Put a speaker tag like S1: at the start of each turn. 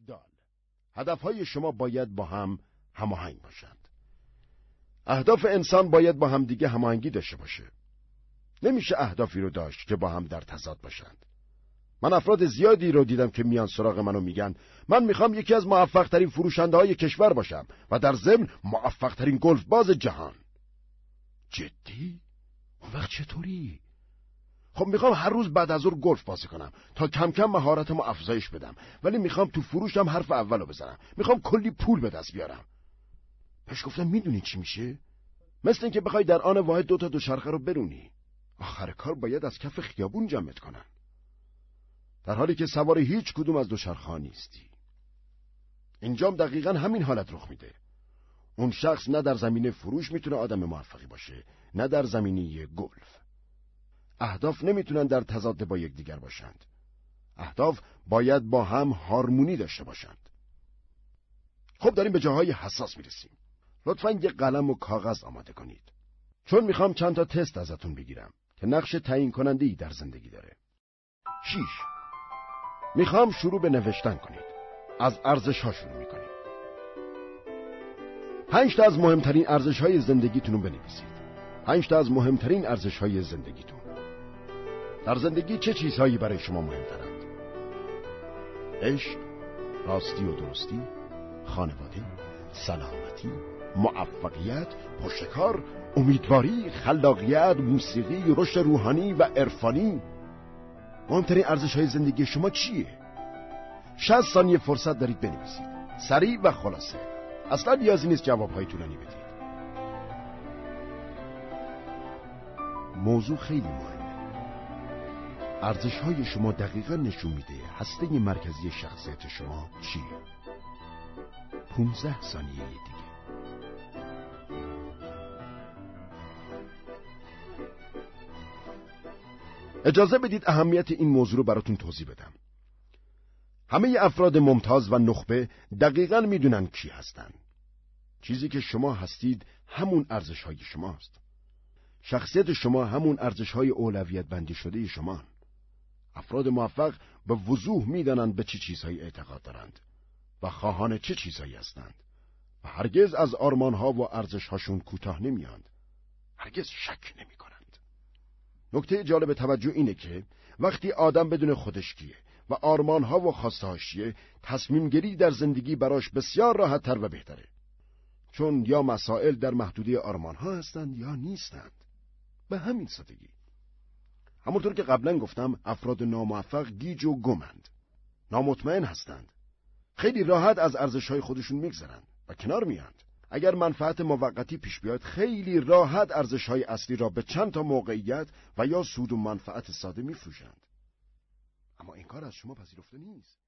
S1: دال. هدفهای شما باید با هم هماهنگ باشند. اهداف انسان باید با هم دیگه هماهنگی داشته باشه. نمیشه اهدافی رو داشت که با هم در تضاد باشند. من افراد زیادی رو دیدم که میان سراغ منو میگن من میخوام یکی از موفق ترین فروشنده های کشور باشم و در ضمن موفق ترین گلف باز جهان. جدی؟ اون وقت چطوری؟ خب میخوام هر روز بعد از ظهر گلف بازی کنم تا کم کم مهارتمو افزایش بدم، ولی میخوام تو فروشم حرف اولو بزنم. میخوام کلی پول به دست بیارم. بهش گفتم میدونی چی میشه؟ مثل اینکه بخوای در آن واحد دوچرخه رو برونی. آخر کار باید از کف خیابون جمعت کنن، در حالی که سوار هیچ کدوم از دوچرخه‌ها نیستی. اینجام دقیقاً همین حالت رخ میده. اون شخص نه در زمینه فروش میتونه آدم موفقی باشه، نه در زمینه گلف. اهداف نمیتونن در تضاد با یکدیگر باشند. اهداف باید با هم هارمونی داشته باشند. خب داریم به جاهای حساس میرسیم. لطفاً یه قلم و کاغذ آماده کنید، چون میخوام چند تا تست ازتون بگیرم که نقش تعیین کننده‌ای در زندگی داره. 6. میخوام شروع به نوشتن کنید. از ارزش‌ها شروع میکنید. 5 تا از مهمترین ارزش‌های زندگیتون رو بنویسید. 5 تا از مهمترین ارزش‌های زندگیتون. در زندگی چه چیزهایی برای شما مهمترند؟ عشق، راستی و درستی، خانواده، سلامتی، موفقیت، پشتکار، امیدواری، خلاقیت، موسیقی، رشد روحانی و عرفانی. مهمترین ارزش‌های زندگی شما چیه؟ 60 ثانیه فرصت دارید بنویسید. سریع و خلاصه. اصلا نیازی نیست جواب‌های طولانی بدید. موضوع خیلی مهمه. ارزش‌های شما دقیقاً نشون میده هسته مرکزی شخصیت شما چیه. 15 ثانیه دیگه. اجازه بدید اهمیت این موضوع رو براتون توضیح بدم. همه افراد ممتاز و نخبه دقیقاً میدونن کی هستن. چیزی که شما هستید همون ارزش‌های شماست. شخصیت شما همون ارزش‌های اولویت بندی شده شما. افراد موفق به وضوح میدونن به چه چیزهایی اعتقاد دارند و خواهان چه چیزهایی هستند و هرگز از آرمان‌ها و ارزش‌هاشون کوتاه نمیاند. هرگز شک نمی‌کنند. نکته جالب توجه اینه که وقتی آدم بدون خودش کیه و آرمان‌ها و خواسته‌هاش چیه، تصمیم گیری در زندگی براش بسیار راحت‌تر و بهتره. چون یا مسائل در محدوده آرمان‌ها هستند یا نیستند. به همین سادگی. همونطور که قبلا گفتم، افراد ناموفق گیج و گمند. نامطمئن هستند. خیلی راحت از ارزش‌های خودشون میگذرند و کنار میاند. اگر منفعت موقتی پیش بیاد، خیلی راحت ارزش‌های اصلی را به چند تا موقعیت و یا سود و منفعت ساده میفروشند. اما این کار از شما پذیرفته نیست.